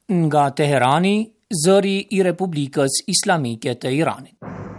Nga Teherani, zëri I Republikës Islamike të Iranit.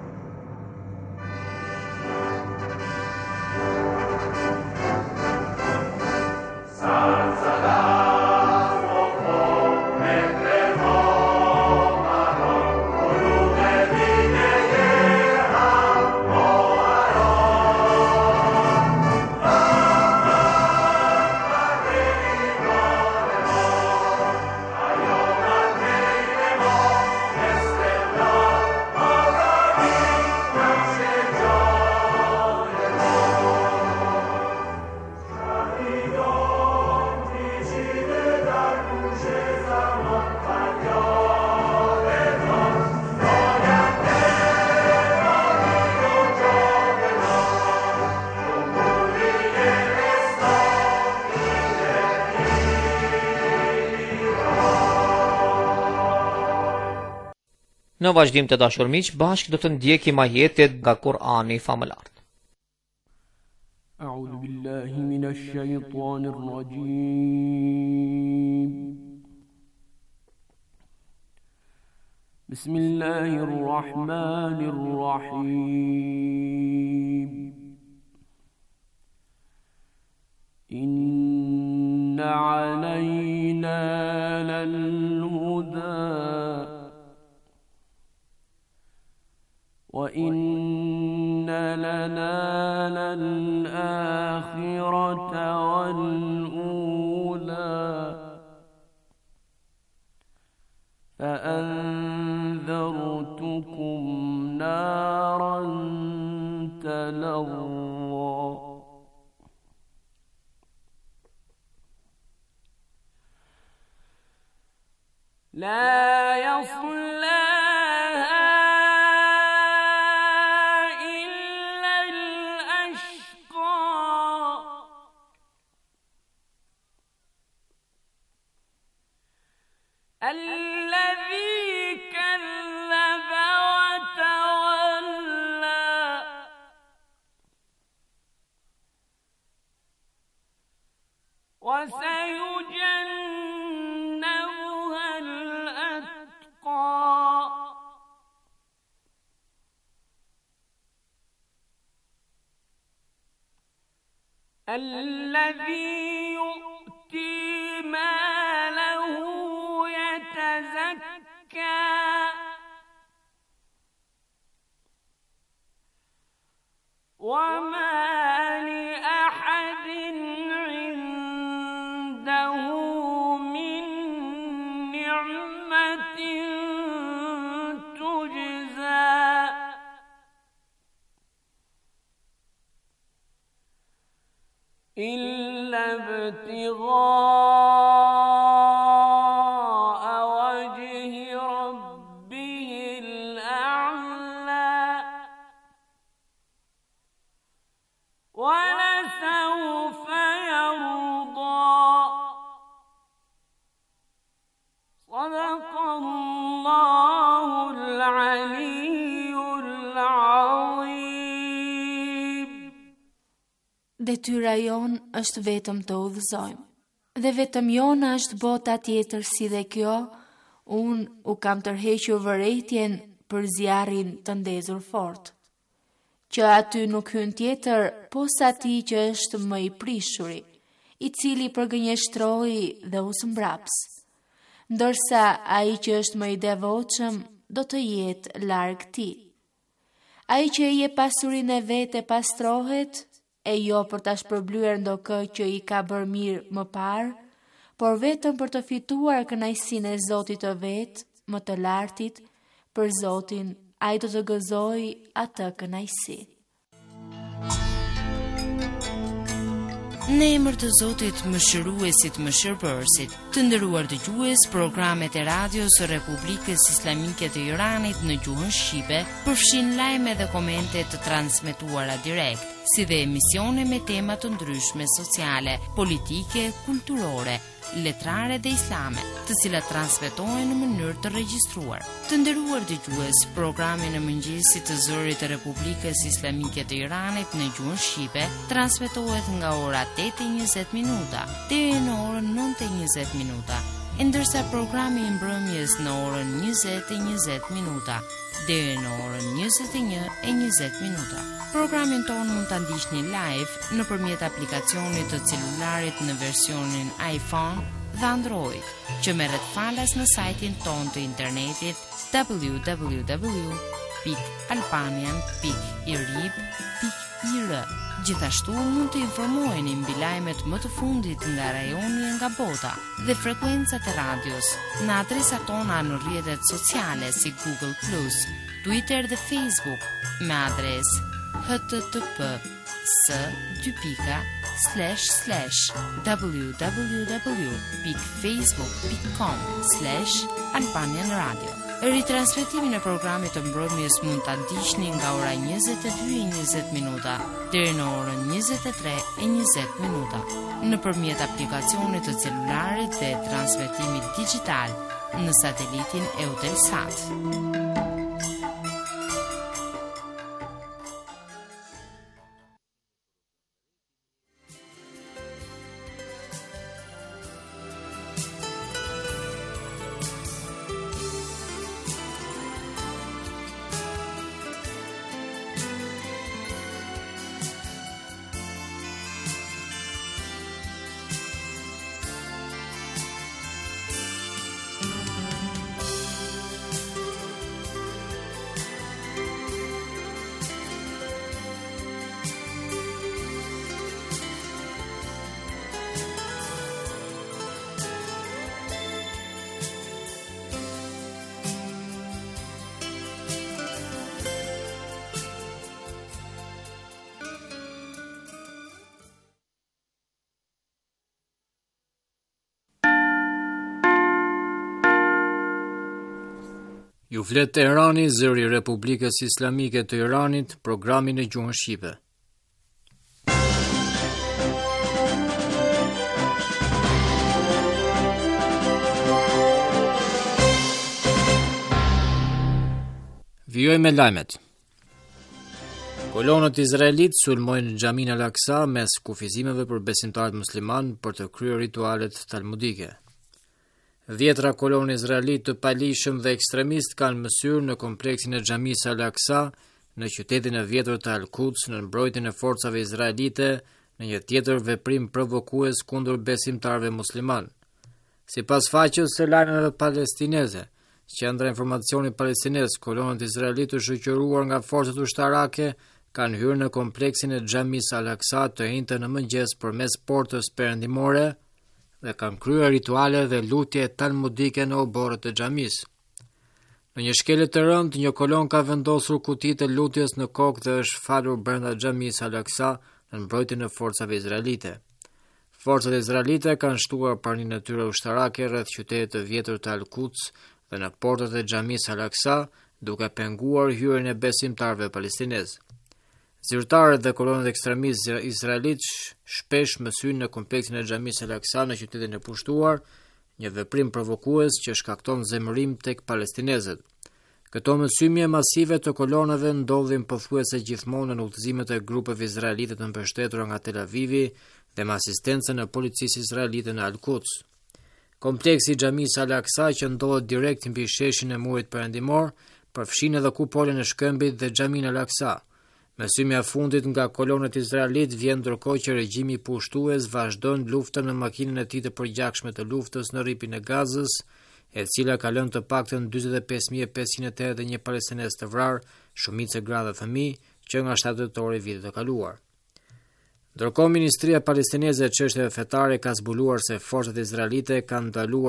Në vazhdim të dashur miq, bashkë do të ndjekim ajetet nga Kur'ani famëlart. A'udhu billahi minash shaitanir rajim. Bismillahir rahmanir rahim. Inna 'alayna lal huda وَإِنَّ لَنَا لَلْآخِرَةَ وَالْأُولَى فَأَنذَرْتُكُمْ نَارًا تَلَظَّى لَا يَصْلَاهَا الذي كذب وتولى وسيجنبها الأتقى الذي يؤتي ماله يتزكى وما لأحد عنده من نعمة تجزى إلا ابتغاء وجه ربه الأعلى ولسوف يرضى صدق الله العلي العظيم. Detyra jon është vetëm të udhëzojmë, dhe vetëm jona është bota tjetër si dhe kjo. Unë u kam tërhequr vërejtjen për zjarrin të ndezur fort, që aty nuk hyn tjetër posa ati që është më I prishuri, I cili përgënjeshtroi dhe u smbraps, ndërsa ai që është më I devotshëm do të jetë larg tij. Ai që I jep pasurinë e vet e pastrohet, e jo për ta shpërblyer ndokë që I ka bërë mirë më parë, por vetëm për të fituar kënaqësinë e Zotit të vet, më të lartit. Për Zotin, ai do të gëzojë atë kënaqësi. Në emër të Zotit Mëshiruesit Mëshirbërësit, të nderuar dëgjues, programet e radios së Republikës Islamike të Iranit në gjuhën shqipe përfshin lajme dhe komente të transmetuara direkt, si dhe emisione me tema të ndryshme sociale, politike, kulturore, letrare dhe islame, të cilat transmetohen në mënyrë të regjistruar. Të nderuar dëgjues, programi në mëngjesit të zërit të Republikës Islamike të Iranit në gjuhën shqipe transmetohet nga ora 8:20 deri në orën 9:20. ndërsa programi i mbrëmjes në orën 20:20 minuta deri në orën 21:20 minuta. Programin ton mund ta ndiqni live nëpërmjet aplikacionit të celularit në versionin iPhone dhe Android, që merret falas në sajtin ton të internetit www.albanian.irib.ir. Gjithashtu mund të informoheni mbi lajmet më të fundit nga rajoni e nga bota dhe frekuencat e radios në adresat tona në rrjetet sociale si Google+, Twitter dhe Facebook me adresë http://www.facebook.com/Albanian Radio. Ritransmetimin e programit të mbrëmjes mund ta ndiqni nga ora 22:20 minuta deri në orën 23:20 minuta nëpërmjet aplikacionit të celularit dhe transmetimit digjital në satelitin Eutelsat. Ju flet Teherani, zëri i Republikës Islamike të Iranit, programin e gjuhën shqipe. Vijoj me lajmet. Kolonët izraelit sulmojnë xhamin Al-Aqsa mes kufizimeve për besimtarët musliman për të kryer ritualet talmudike. Dhjetra kolonë izraelit të palishëm dhe ekstremist kanë mësyrë në kompleksin e xhamisë Al-Aqsa në qytetin e vjetër të Al-Quds në mbrojtjen e forcave izraelite në një tjetër veprim provokues kundër besimtarëve musliman. Sipas faqes së lajmeve palestineze, Qendra e Informacionit Palestinez, kolonët izraelit të shoqëruar nga forcat ushtarake kanë hyrë në kompleksin e xhamisë Al-Aqsa të njëjtën në mëngjes përmes portës perëndimore dhe kanë kryer rituale dhe lutje talmudike në oborët e xhamisë. Në një shkelje të rëndë, një kolon ka vendosur kuti të lutjes në kokë dhe është falur brenda xhamisë Al-Aqsa në mbrojtjen e forcave izraelite. Forcat izraelite kanë shtuar praninë e tyre ushtarake rreth qytetit të vjetër të Al-Quds dhe në portat e xhamisë Al-Aqsa, duke penguar hyrjen e besimtarëve palestinezë. Zyrtarët dhe kolonët ekstremistë izraelit shpesh mësyn në kompleksin e xhamisë Al-Aqsa në qytetin e pushtuar, një veprim provokues që shkakton zemërim tek palestinezët. Këto mësymje masive të kolonëve ndodhin pothuajse gjithmonë në udhëzimet e grupeve izraelite të mbështetura nga Tel Avivi dhe me asistencën e policisë izraelite në Al-Quds. Kompleksi i xhamisë Al-Aqsa që ndodhet direkt mbi sheshin e murit perëndimor, përfshin edhe kupolën e shkëmbit dhe xhamin Al-Aqsa. Mësymja e fundit nga kolonët izraelit vjen ndërkohë që regjimi pushtues vazhdon luftën në makinën e tij të përgjakshme të luftës në rripin e Gazës, e cila ka lënë të paktën 45.581 palestinezë të vrarë, shumica gra dhe fëmijë, që nga 7 tetori i vitit të kaluar. Ndërkohë, Ministria Palestineze e Çështjeve Fetare ka zbuluar se forcat izraelite kanë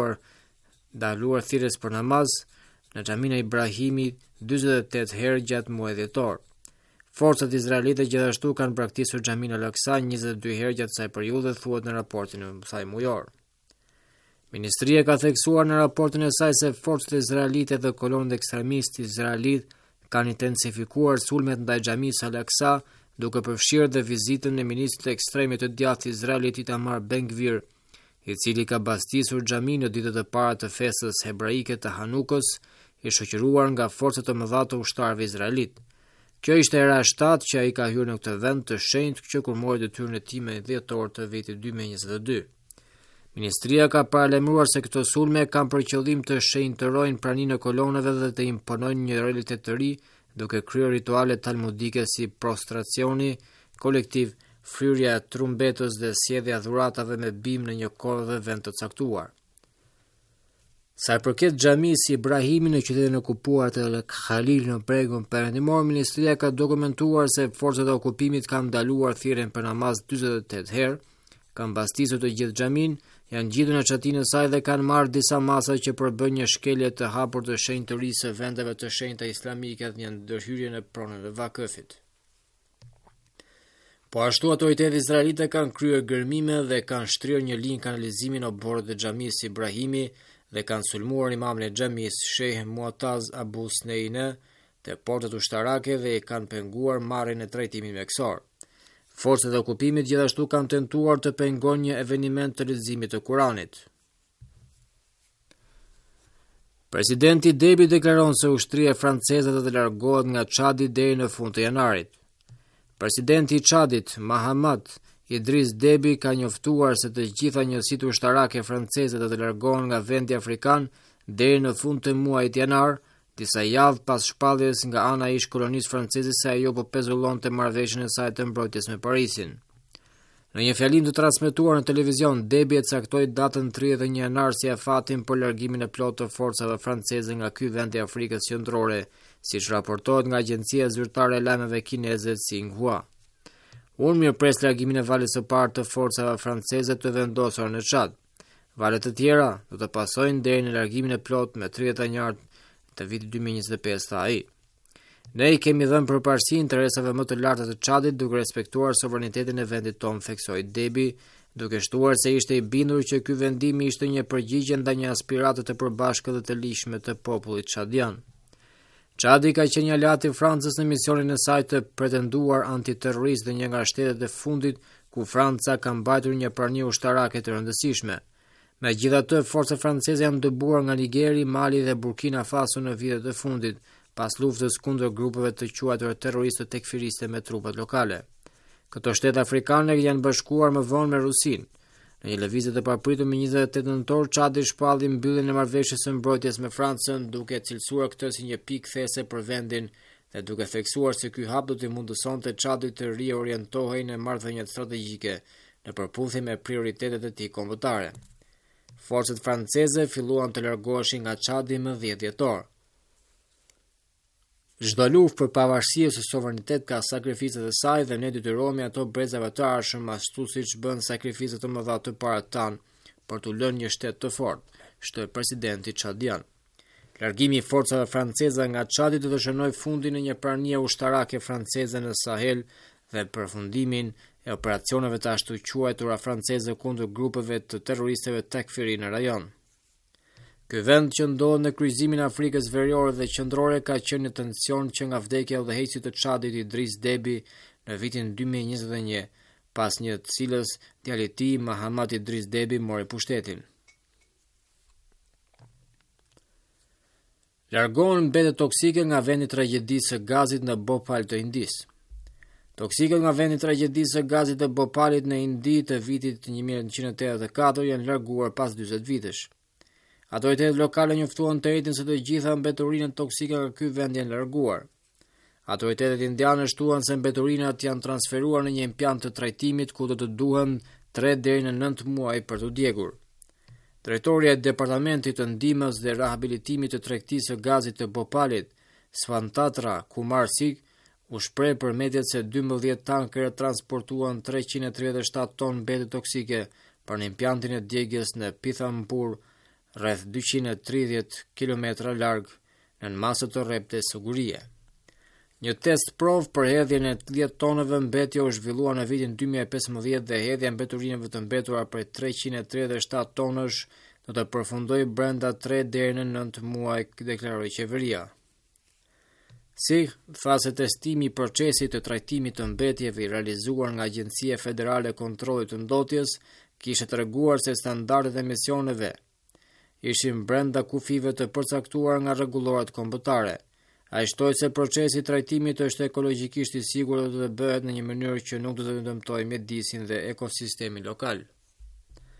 ndaluar thirrjes për namaz në xhamin e Ibrahimit 48 herë gjatë muajit dhjetor. Forcat izraelite gjithashtu kanë braktisur xhamin Al-Aqsa 22 herë gjatë kësaj periudhe, thuhet në raportin e saj mujor. Ministria ka theksuar në raportin e saj se forcat izraelite dhe kolonët ekstremistë izraelit kanë intensifikuar sulmet ndaj xhamisë Al-Aqsa, duke përfshirë dhe vizitën e ministrit të ekstremit të djathtë izraelit Itamar Ben-Gvir, i cili ka bastisur xhamin në ditët e para të festës hebraike të Hanukës, i shoqëruar nga forcat të mëdha të ushtarëve izraelit. Kjo ishte era e 7 që ai ka hyrë në këtë vend të shenjtë që kur mori detyrën e tij me dhjetor të vitit 2022. Ministria ka paralajmëruar se këto sulme kanë për qëllim të shenjtërojnë praninë e kolonëve dhe të imponojnë një realitet të ri, duke kryer rituale talmudike si prostracioni kolektiv, fryrja e trumbetës dhe sjellja dhuratave me bim në një kohë dhe vend të caktuar. Sa i përket xhamisë Ibrahimi në qytetin e okupuar të El Khalil në bregun perëndimor, ministria ka dokumentuar se forcat e okupimit kanë ndaluar thirrjen për namaz 48 herë, kanë mbastisur të gjithë xhamin, janë ngjitur në çatinë e saj dhe kanë marrë disa masa që përbën një shkelje të hapur të shenjtërisë së vendeve të shenjta islamike në ndërhyrjen e pronave të Vakëfit. Po ashtu autoritetet izraelite kanë kryer gërmime dhe kanë shtrirë një linjë kanalizimi në oborët e xhamisë Ibrahimi dhe kanë sulmuar imamin e xhamisë Sheikh Muataz Abu Sneine te portat ushtarake dhe i kanë penguar marrjen e trajtimit mjekësor. Forcat e okupimit gjithashtu kanë tentuar të pengojnë një eveniment të leximit të Kuranit. Presidenti Deby deklaron se ushtria franceze do të largohet nga Çadi deri në fund të janarit. Presidenti i Çadit, Mahamat Idris Deby, ka njoftuar se të gjitha njësitë ushtarake franceze do të largohen nga vendi afrikan deri në fund të muajit janar, disa javë pas shpalljes nga ana e ish kolonisë franceze se ajo po pezullonte marrëveshjen e saj të mbrojtjes me Parisin. Në një fjalim të transmetuar në televizion, Deby e caktoi datën 31 janar si afatin për largimin e plotë të forcave franceze nga ky vend i Afrikës Qendrore, siç raportohet nga agjencia zyrtare e lajmeve kineze Xinhua. Unë mirëpres largimin e valës së parë të forcave franceze të vendosur në Çad. Valet të tjera do të pasojnë deri në largimin e plotë me 30 janar të vitit 2025, tha ai. Ne i kemi dhënë përparësi interesave më të larta të Çadit duke respektuar sovranitetin e vendit tonë, theksoi Deby, duke shtuar se ishte i bindur që ky vendim ishte një përgjigje ndaj një aspirate të përbashkët dhe të lishme të popullit çadian. Çadi ka qenë aleat i Francës në misionin e saj të pretenduar antiterrorist dhe një nga shtetet e fundit ku Franca ka mbajtur një prani ushtarake të rëndësishme. Megjithatë, forcat franceze janë dëbuar nga Nigeri, Mali dhe Burkina Faso në vitet e fundit, pas luftës kundër grupeve të quajtura terroristë tekfiriste me trupat lokale. Këto shtete afrikane janë bashkuar më vonë me Rusinë. Në një lëvizje të papritur me 28 nëntor, Çadi shpalli mbylljen e marrëveshjes së mbrojtjes me Francën, duke cilësuar këtë si një pikë these për vendin dhe duke theksuar se ky hap do t'i mundësonte Çadit të riorientohej në marrëdhënie strategjike në përputhje me prioritetet e tij kombëtare. Forcat franceze filluan të largoheshin nga Çadi më 10 dhjetor. Çdo luftë për pavarësi ose sovranitet ka sakrificat e saj dhe ne detyrohemi ato brezave të arshëm ashtu siç bën sakrifica të mëdha të parat tan për t'u lënë një shtet të fortë, shtoi presidenti çadian. Largimi i forcave franceze nga Çadi do të shënojë fundin e një pranie ushtarake franceze në Sahel dhe përfundimin e operacioneve të ashtu quajtura franceze kundër grupeve të terroristëve tekfiri në rajon. Ky vend që ndodhet në kryqëzimin e Afrikës Veriore dhe Qendrore ka qenë në tension që nga vdekja e udhëheqësit të Çadit Idris Deby në vitin 2021, pas një të cilës djali i tij Mahamat Idris Deby mori pushtetin. Largohen mbetet toksike nga vendi i tragjedisë së gazit në Bhopal të Indisë. Toksiket nga vendi i tragjedisë së gazit të Bhopalit në Indi të vitit 1984 janë larguar pas 40 vitesh. Autoritetet lokale njoftuan të njëjtin se të gjitha mbeturinat toksike nga ky vend janë larguar. Autoritetet indiane shtuan se mbeturinat janë transferuar në një impjant të trajtimit ku do të duhen 3 deri në 9 muaj për të djegur. Drejtoria e Departamentit të Ndihmës dhe Rehabilitimit të Tregtisë së Gazit të Bhopalit, Swantatra Kumar Singh, u shpreh për mediat se 12 tankere transportuan 337 ton mbetëre toksike për në impjantin e djegjes në Pithampur, rreth 230 km larg në masë të rrepte sigurie. Një test provë për hedhjen e 10 tonëve mbetje u zhvillua në vitin 2015 dhe hedhja e mbeturinave të mbetura për 337 tonësh do të përfundojë brenda 3 deri në 9 muaj, deklaroi qeveria. Si tha se testimi i procesit të trajtimit të mbetjeve i realizuar nga Agjencia Federale e Kontrollit të Ndotjes kishte treguar se standardet e emisioneve ishin brenda kufive të përcaktuar nga rregullorat kombëtare. Ai shtoi se procesi i trajtimit është ekologjikisht i sigurt dhe do të bëhet në një mënyrë që nuk do të dëmtojë mjedisin dhe ekosistemin lokal.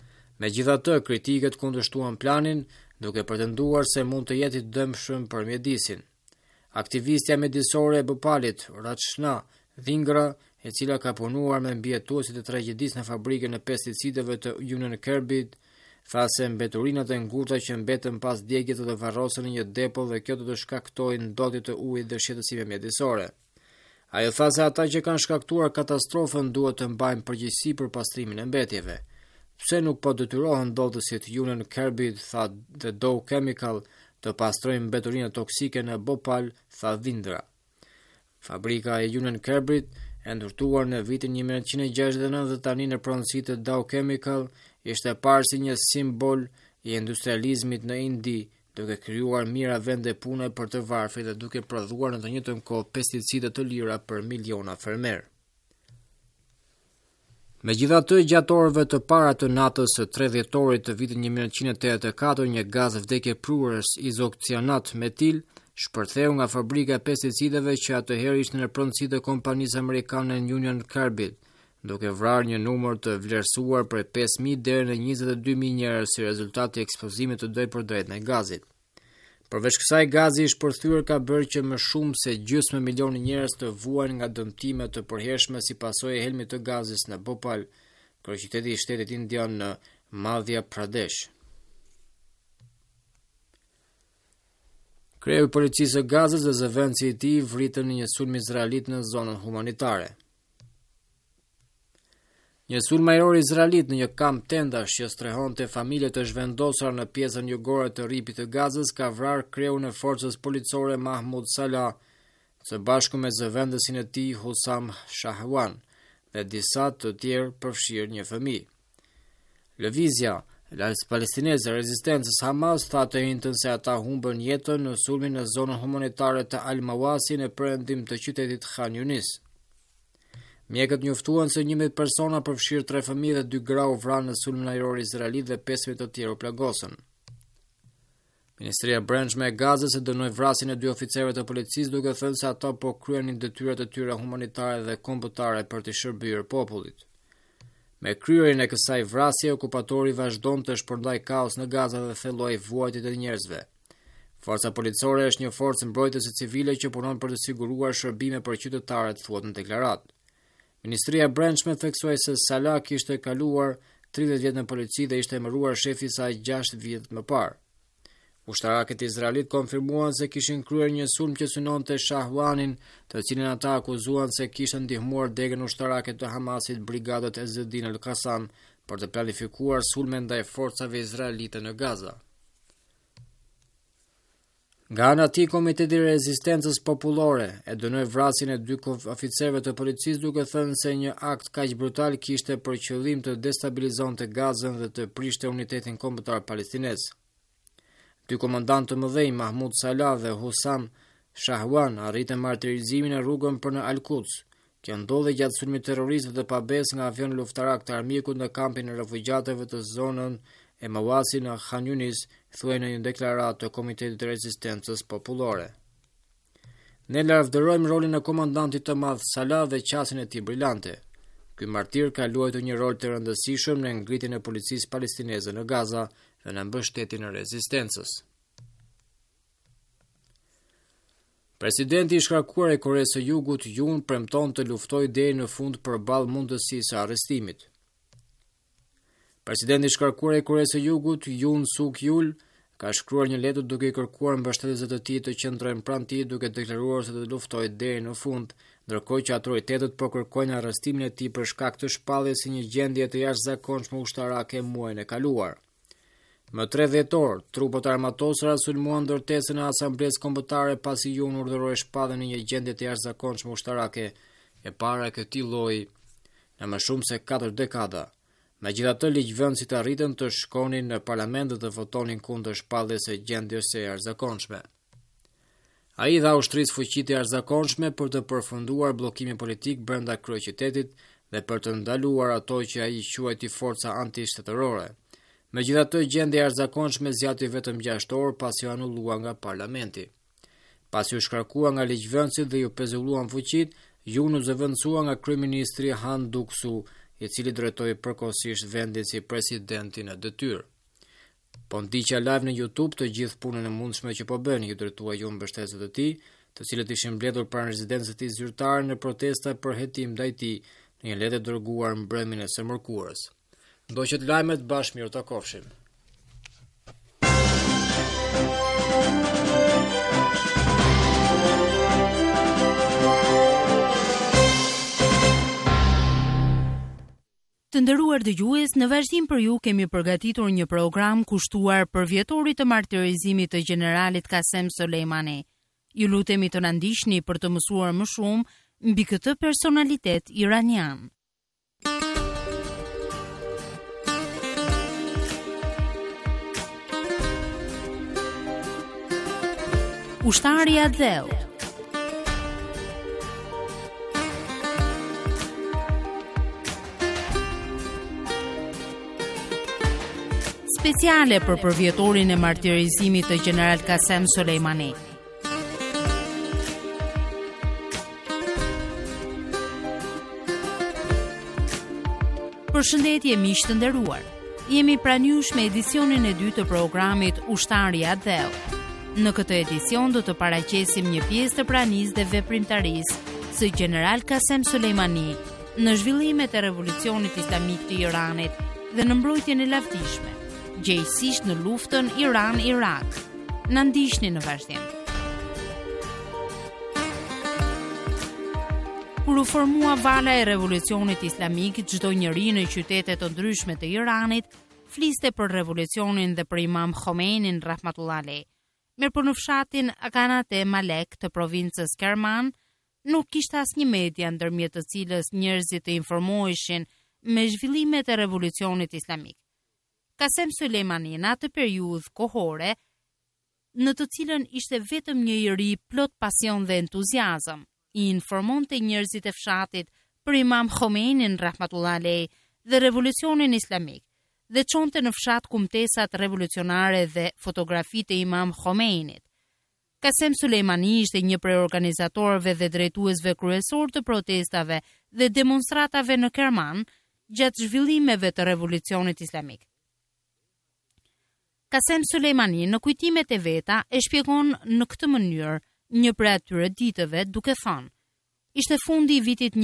Megjithatë, kritikët kundërshtuan planin, duke pretenduar se mund të jetë i dëmshëm për mjedisin. Aktivistja mjedisore e Bopalit, Rachna Dhingra, e cila ka punuar me mbijetuesit e tragjedisë në fabrikën e pesticideve të Union Carbide, tha se mbeturinat e ngurta që mbetën pas djegjes do të varrosen në një depo dhe kjo do të shkaktojë ndotje të ujit dhe shqetësime mjedisore. Ajo tha se ata që kanë shkaktuar katastrofën duhet të mbajnë përgjegjësi për pastrimin e mbetjeve. Pse nuk po detyrohen ndotësit Union Carbide, tha The Dow Chemical, të pastrojnë mbeturinat toksike në Bhopal, tha Dhingra. Fabrika e Union Carbide, e ndërtuar në vitin 1969 dhe tani në pronësi të Dow Chemical, ishte parë si një simbol i industrializmit në Indi, duke krijuar mira vende pune për të varfrit dhe duke prodhuar në të njëjtën kohë pesticide të lira për miliona fermer. Megjithatë, gjatë orëve të para të natës së 3 dhjetorit të vitit 1984, një gaz vdekje prurës izokcianat metil shpërtheu nga fabrika e pesticideve që atëherë ishte në pronësi të kompanisë amerikane Union Carbide, duke vrarë një numër të vlerësuar prej 5.000 deri në 22.000 njerëz si rezultat i eksplozimit të drejtpërdrejtë në gazit. Përveç kësaj, gazi i shpërthyer ka bërë që më shumë se gjysmë milioni njerëz të vuajnë nga dëmtime të përhershme si pasojë e helmit të gazit në Bhopal, kryeqyteti i shtetit indian në Madhya Pradesh. Kreu i policisë së Gazës dhe zëvendësi i tij vritën në një sulm izraelit në zonën humanitare. Një sulm ajror izraelit në një kamp tendash që strehonte familje të zhvendosura në pjesën jugore të rripit të Gazës ka vrarë kreun e forcës policore Mahmoud Salah, së bashku me zëvendësin e tij Hussam Shahwan dhe disa të tjerë përfshirë një fëmijë. Lëvizja palestineze e rezistencës Hamas tha të njëjtën se ata humbën jetën në sulmin në zonën humanitare të Al-Mawasi në perëndim të qytetit Khan Yunis. Mjekët njoftuan se 11 persona përfshirë 3 fëmijë dhe 2 gra u vranë në sulmin ajror izraelit dhe 15 të tjerë u plagosën. Ministria e Brendshme e Gazës e dënoi vrasjen e 2 oficerëve të policisë duke thënë se ata po kryenin detyrat e tyre humanitare dhe kombëtare për të shërbyer popullit. Me kryerjen e kësaj vrasje, okupatori vazhdon të shpërndaj kaos në Gaza dhe thelloi vuajtjet e njerëzve. Forca policore është një forcë mbrojtëse civile që punon për të siguruar shërbime për qytetarët, thuhet në deklaratë. Ministria e Brendshme theksoi se Salah kishte kaluar 30 vjet në polici dhe ishte emëruar shefi i saj 6 vjet më parë. Ushtarakët e Izraelit konfirmuan se kishin kryer një sulm që synonte Shahwanin, të cilin ata akuzuan se kishte ndihmuar degën ushtarake të Hamasit brigadët e Ezzedin al-Qassam për të planifikuar sulme ndaj forcave izraelite në Gaza. Nga ana e tij, Komiteti i Rezistencës Popullore e dënoi vrasjen e 2 oficerëve të policisë duke thënë se një akt kaq brutal kishte për qëllim të destabilizonte Gazën dhe të prishte unitetin kombëtar palestinez. 2 komandantë të mëdhenj, Mahmoud Salah dhe Hussam Shahwan, arritën martirizimin e rrugën për në Al-Quds. Kjo ndodhi gjatë sulmit terrorist dhe pabes nga avion luftarak të armikut në kampin e refugjatëve të zonën e Mawasi në Khan Yunis, thuaj në një deklaratë të Komitetit të Rezistencës Popullore. Ne lavdërojmë rolin e komandantit të madh Salah dhe qasjen e tij brillante. Ky martir ka luajtur një rol të rëndësishëm në ngritjen e policisë palestineze në Gaza dhe në mbështetjen e rezistencës. Presidenti i shkarkuar i Koreas së Jugut, Yoon, premton të luftojë deri në fund përballë mundësisë së arrestimit. Presidenti i shkarkuar i Koreas së Jugut, Yoon Suk-yeol, ka shkruar një letër duke i kërkuar mbështetësve të tij të qëndrojnë pranë tij duke deklaruar se do të luftojë deri në fund, ndërkohë që autoritetet po kërkojnë arrestimin e tij për shkak të shpalljes së një gjendje të jashtëzakonshme ushtarake muajin e kaluar. Më 3 dhjetor, trupët armatosura sulmuan ndërtesën e Asamblesë Kombëtare pasi Yoon urdhëroi shpalljen e një gjendje të jashtëzakonshme ushtarake e para e këtij lloji në më shumë se 4 dekada. Megjithatë, ligjvënësit arritën të shkonin në parlament dhe të votonin kundër shpalljes së gjendjes së jashtëzakonshme. Ai dha ushtrisë fuqitë e jashtëzakonshme për të përfunduar bllokimin politik brenda kryeqytetit dhe për të ndaluar ato që ai quajti forca anti-shtetërore. Megjithatë, gjendja e jashtëzakonshme zgjati vetëm 6 orë pasi u anullua nga parlamenti. Pasi u shkarkua nga ligjvënësit dhe ju pezulluan fuqitë, Yoon u zëvendësua nga kryeministri Han Duck-soo, i cili drejtoi përkohësisht vendin si presidenti në detyrë. Po ndiqja live në YouTube të gjithë punën e mundshme që po bën, ju drejtua ju mbështetësët e tij, të cilët ishin mbledhur pranë rezidencës së tij zyrtare në protesta për hetim ndaj tij në një letër dërguar mbrëmjen e së mërkurës. Ndoqët lajmet bashkë, mirë takofshim. Të nderuar dëgjues, në vazhdim për ju kemi përgatitur një program kushtuar për vjetorit të martirizimit të generalit Qasem Soleimani. Ju lutemi të na ndiqni për të mësuar më shumë mbi këtë personalitet iranian. Ushtari i Adheut. Speciale për përvjetorin e martirizimit të general Qasem Soleimani. Përshëndetje miq të nderuar. Jemi pranë jush me edicionin e dytë të programit Ushtari i Adheut. Në këtë edicion do të paraqesim një pjesë të pranisë dhe veprimtarisë së general Qasem Soleimani në zhvillimet e revolucionit islamik të Iranit dhe në mbrojtjen e lavdishme, gjejsisht në luftën Iran-Irak. Na ndiqni në vazhdim. Kur u formua vala e revolucionit islamik, çdo njeri në qytete të ndryshme të Iranit fliste për revolucionin dhe për Imam Khomeinin rahmatullah alejh. Mirëpo në fshatin Akanate Malek të provincës Kerman, nuk kishte asnjë media ndërmjet të cilës njerëzit të informoheshin me zhvillimet e revolucionit islamik. Qasem Soleimani në atë periudhë kohore, në të cilën ishte vetëm një i ri plot pasion dhe entuziazëm, i informonte njerëzit e fshatit për Imam Khomeinin rahmatullah alejh dhe revolucionin islamik, dhe çonte në fshat kumtesat revolucionare dhe fotografitë e Imam Khomeinit. Qasem Soleimani ishte një prej organizatorëve dhe drejtuesve kryesor të protestave dhe demonstratave në Kerman gjatë zhvillimeve të revolucionit islamik. Qasem Soleimani në kujtimet e veta e shpjegon në këtë mënyrë një prej atyre ditëve duke thënë: ishte fundi i vitit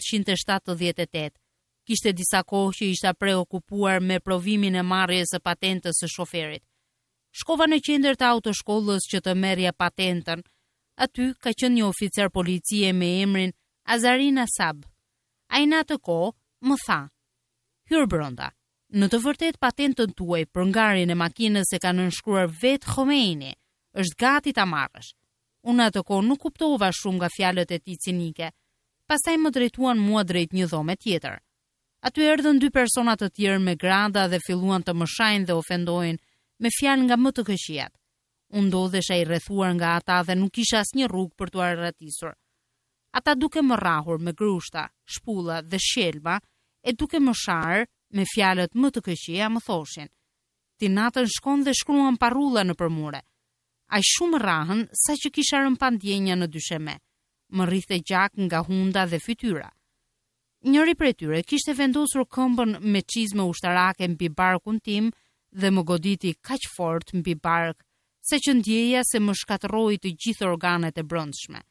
1978. Kishte disa kohë që ishte preokupuar me provimin e marrjes së patentës së shoferit. Shkova në qendër të autoshkollës që të merrja patentën. Aty ka qenë një oficer policie me emrin Azarin Asab. Ai në atë kohë më tha: "Hyr brenda. Në të vërtet patentën tuaj për ngarjen e makinës e ka nënshkruar vetë Khomeini. Është gati ta marrësh." Unë atë kohë nuk kuptova shumë nga fjalët e tij cinike. Pastaj më drejtuan mua drejt një dhome tjetër. Aty erdhën dy persona të tjerë me grada dhe filluan të më shajnë dhe ofendojnë me fjalë nga më të këqijat. Unë ndodhesha i rrethuar nga ata dhe nuk kisha asnjë rrugë për t'u arratisur. Ata duke më rrahur me grushta, shpulla dhe shelba, e duke më sharë me fjalët më të këqija më thoshin: "Ti natën shkon dhe shkruan parrulla nëpër mure." Aq shumë rrahën sa që kisha rënë pa ndjenja në dysheme. Më rrithe gjak nga hunda dhe fytyra. Njëri prej tyre kishte vendosur këmbën me çizme ushtarake mbi barkun tim dhe më goditi kaq fort mbi bark, se që ndjeja se më shkatërroi të gjithë organet e brendshme.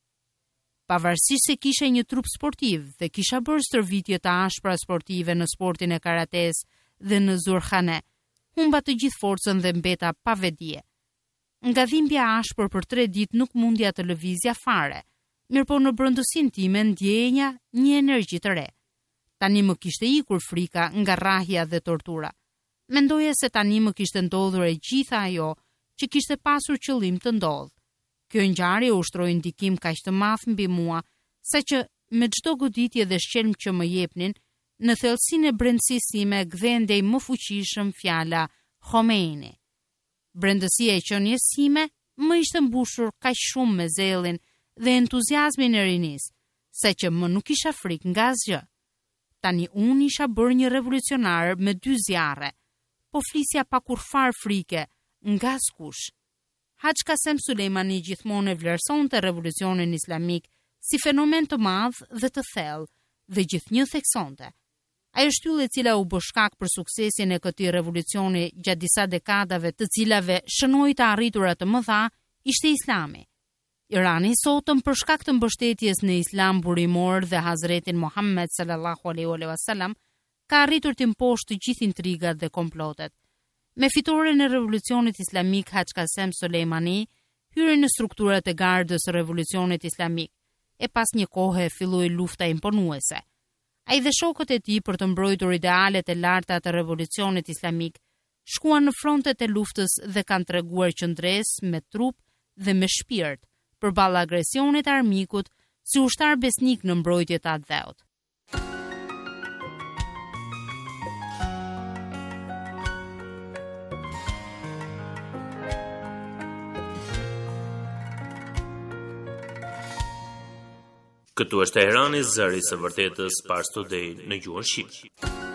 Pavarësisht se kisha një trup sportiv dhe kisha bërë stërvitje të ashpra sportive në sportin e karates dhe në zurkhane, humba të gjithë forcën dhe mbeta pa vedije. Nga dhimbja ashpër për 3 ditë nuk mundja të lëvizja fare, mirëpo në brendësinë time ndjenja një energji të re. Tani më kishte ikur frika nga rrahja dhe tortura. Mendoja se tani më kishte ndodhur e gjitha ajo që kishte pasur qëllim të ndodhë. Kjo ngjarje ushtroi ndikim kaq të madh mbi mua, saqë me çdo goditje dhe shqelm që më jepnin, në thellësinë e brendësisë time gdhendej më fuqishëm fjala Khomeini. Brendësia e qenies time më ishte mbushur kaq shumë me zellin dhe entuziazmin e rinisë, saqë më nuk isha frikë nga asgjë. Tani unë isha bërë një revolucionar me 2 zjarre, po flisja pa kurfar frike nga askush. Haj Qasem Soleimani gjithmonë e vlerësonte revolucionin islamik si fenomen të madh dhe të thellë, dhe gjithnjë theksonte: Ajo shtyllë e cila u bë shkak për suksesin e këtij revolucioni gjatë disa dekadave, të cilave shënoi të arritura të mëdha, ishte Islami. Irani sotëm për shkak të mbështetjes në Islam burimor dhe Hazretin Muhammed sallallahu alaihi wasallam ka arritur të imposhtë të gjithë intrigat dhe komplotet. Me fitoren e revolucionit islamik, Haj Qasem Soleimani hyri në strukturat e gardës së revolucionit islamik e pas një kohe filloi lufta imponuese. Ai dhe shokët e tij, për të mbrojtur idealet e larta të revolucionit islamik, shkuan në frontet e luftës dhe kanë treguar qëndresë me trup dhe me shpirt përballë agresionit të armikut si ushtar besnik në mbrojtje të atë dheut. Këtu është Teherani, zëri së vërtetës, Pars Today në gjuhën shqipe.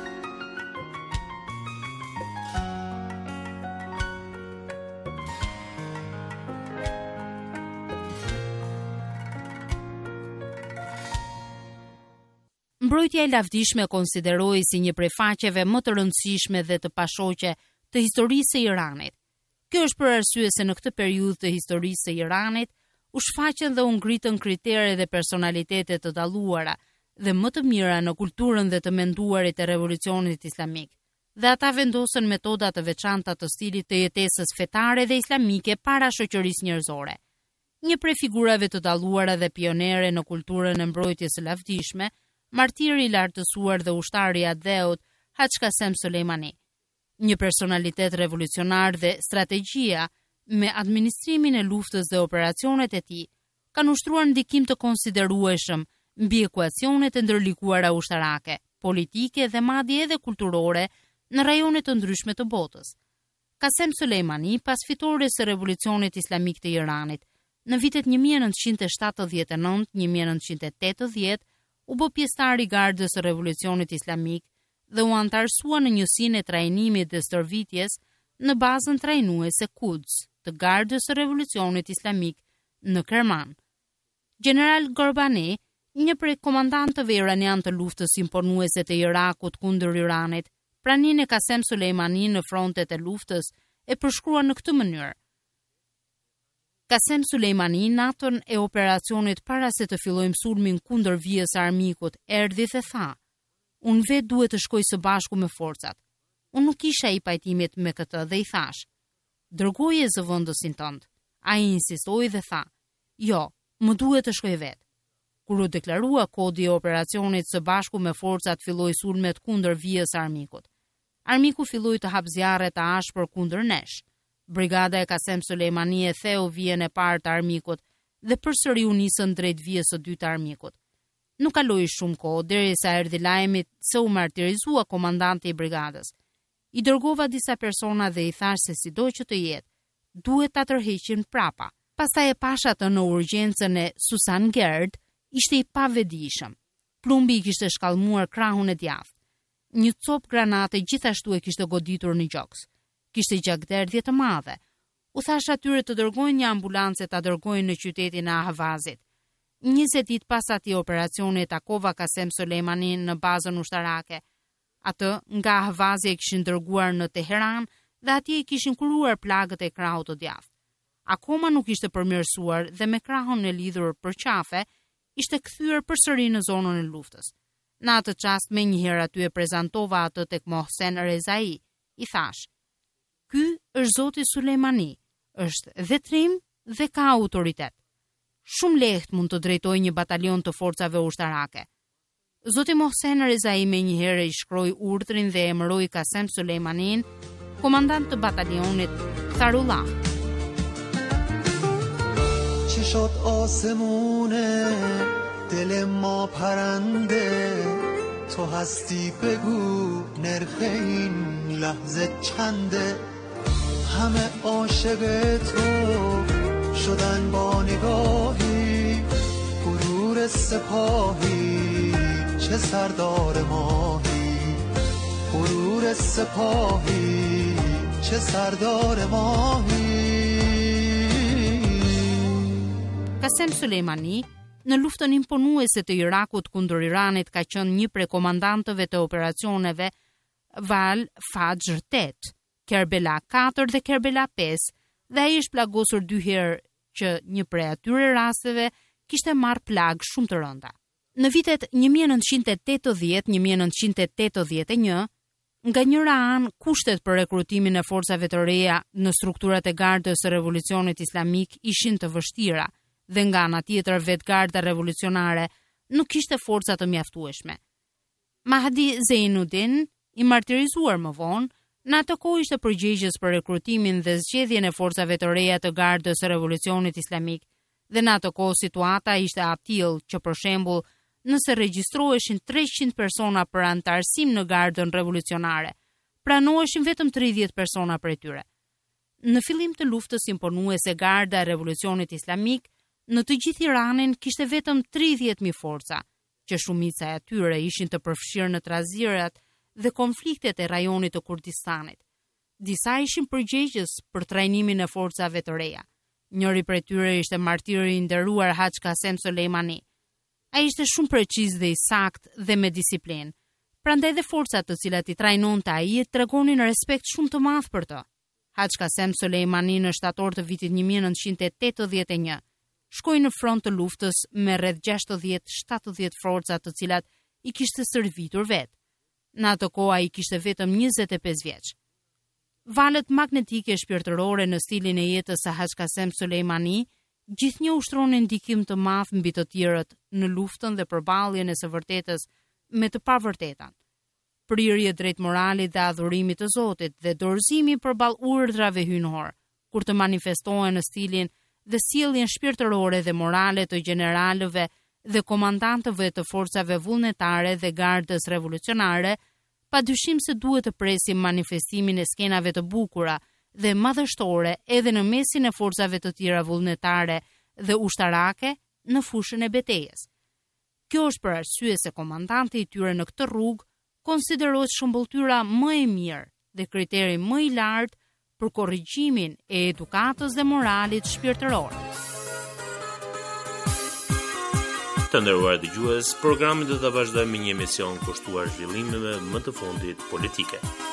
Mbrojtja e lavdishme konsiderohej si një prej faqeve më të rëndësishme dhe të pashoqe të historisë së Iranit. Kjo është për arsye se në këtë periudhë të historisë së Iranit u shfaqen dhe u ngritën kritere dhe personalitete të dalluara dhe më të mira në kulturën dhe të menduarit të revolucionit islamik, dhe ata vendosën metoda të veçanta të stilit të jetesës fetare dhe islamike para shoqërisë njerëzore. Një prej figurave të dalluara dhe pionere në kulturën e mbrojtjes së lavdishme, martiri i lartësuar dhe ushtari i dheut Haj Qasem Soleimani, një personalitet revolucionar dhe strategjia me administrimin e luftës dhe operacionet e tij, kanë ushtruar ndikim të konsiderueshëm mbi ekuacionet e ndërlikuara ushtarake, politike dhe madje edhe kulturore në rajone të ndryshme të botës. Qasem Soleimani, pas fitores së revolucionit islamik të Iranit, në vitet 1979-1980, u bë pjesëtar i gardës së revolucionit islamik dhe u antarësua në njësinë e trajnimit dhe stërvitjes në bazën trajnuese Quds të gardës së revolucionit islamik në Kerman. General Gorbani, një prej komandantëve iranian të luftës imponuese të Irakut kundër Iranit, praninë e Qasem Soleimani në frontet e luftës e përshkrua në këtë mënyrë. Qasem Soleimani, natën e operacionit para se të fillojmë sulmin kundër vijës së armikut, erdhi dhe tha: "Unë vetë duhet të shkoj së bashku me forcat." Unë nuk isha i pajtimit me këtë dhe i thash: "Dërgoje zëvendësin tënd." Ai insistoi dhe tha: "Jo, më duhet të shkoj vetë." Kur u deklarua kodi i operacionit, së bashku me forcat filloi sulmet kundër vijës së armikut. Armiku filloi të hap zjarre të ashpër kundër nesh. Brigada e Qasem Soleimani e theu vijën e parë të armikut dhe përsëri u nisën drejt vijës së dytë të armikut. Nuk kaloi shumë kohë derisa erdhi lajmi se u martirizua komandanti i brigadës. I dërgova disa persona dhe i thash se sido që të jetë, duhet ta tërheqin prapa. Pastaj e pasha të në urgjencën e Susan Gerd, ishte i pavedishëm. Plumbi i kishte shkallmuar krahun e djathtë. Një copë granate gjithashtu e kishte goditur në gjoks. Kishte gjakderdhje të madhe. U thash atyre të dërgojnë një ambulancë ta dërgojnë në qytetin e Ahvazit. 20 ditë pas atij operacioni takova Qasem Soleimanin në bazën ushtarake. Atë nga Ahvazi e kishin dërguar në Teheran dhe atje i kishin kuruar plagët e krahut të djathtë. Akoma nuk ishte përmirësuar dhe me krahun e lidhur për qafe, ishte kthyer përsëri në zonën e luftës. Në atë çast menjëherë aty e prezantova atë tek Mohsen Rezai. I thash: "Ky është Zoti Suleimani, është dhe trim dhe ka autoritet. Shumë lehtë mund të drejtojë një batalion të forcave ushtarake." Zoti Mohsen Rezai menjëherë i shkroi urdhrin dhe emëroi Qasem Soleimanin komandant të batalionit Tharullah. چه شد آسمونه دل ما پرنده تو هستی بگو نرخ این لحظه چنده همه عاشق تو شدن با نگاهی غرور سپاهی چه سردار ماهی غرور سپاهی چه سردار ماهی. Qasem Soleimani Në luftën imponuese të Irakut kundër Iranit ka qenë një prej komandantëve të operacioneve Val Fajr 8, Kerbela 4 dhe Kerbela 5, dhe ai është plagosur 2 herë që një prej atyre rasteve kishte marrë plag shumë të rënda. Në vitet 1980-1981, nga njëra anë kushtet për rekrutimin e forcave të reja në strukturat e gardës së revolucionit islamik ishin të vështira, dhe nga ana tjetër vetë garda revolucionare nuk kishte forca të mjaftueshme. Mahdi Zainuddin, i martirizuar më vonë, në atë kohë ishte përgjegjës për rekrutimin dhe zgjedhjen e forcave të reja të gardës së revolucionit islamik, dhe në atë kohë situata ishte atill që për shembull nëse regjistroheshin 300 persona për antarësim në gardën revolucionare, pranoheshin vetëm 30 persona prej tyre. Në fillim të luftës imponuese garda e revolucionit islamik në të gjithë Iranin kishte vetëm 30.000 forca, që shumica e atyre ishin të përfshirë në trazirat dhe konfliktet e rajonit të Kurdistanit. Disa ishin përgjegjës për trajnimin e forcave të reja. Njëri prej tyre ishte martiri i nderuar Hax Qasem Soleimani. Ai ishte shumë preciz dhe i sakt dhe me disiplinë. Prandaj dhe forcat të cilat i trajnonte ai tregonin respekt shumë të madh për të. Hax Qasem Soleimani në shtator të vitit 1981 shkoi në front të luftës me rreth 60-70 forca të cilat i kishte servitur vetë. Në atë kohë ai kishte vetëm 25 vjeç. Valët magnetike shpirtërore në stilin e jetës së Hax Qasem Soleimani gjithnjë ushtronin ndikim të madh mbi të tjerët në luftën dhe përballjen e së vërtetës me të pavërtetan. Prirje drejt moralit dhe adhurimit të Zotit dhe dorëzimi përballë urdhrave hyjnor, kur të manifestohen në stilin dhe sjelljen shpirtërore dhe morale të gjeneralëve dhe komandantëve të forcave vullnetare dhe gardës revolucionare, padyshim se duhet të presim manifestimin e skenave të bukura dhe madhështore edhe në mesin e forcave të tjera vullnetare dhe ushtarake në fushën e betejës. Kjo është për arsye se komandanti i tyre në këtë rrugë konsiderohet shëmbulltyra më e mirë dhe kriteri më i lartë për korrigjimin e edukatës dhe moralit shpirtëror. Të nderuar dëgjues, programi do ta vazhdojmë me një emision kushtuar zhvillimeve më të fundit politike.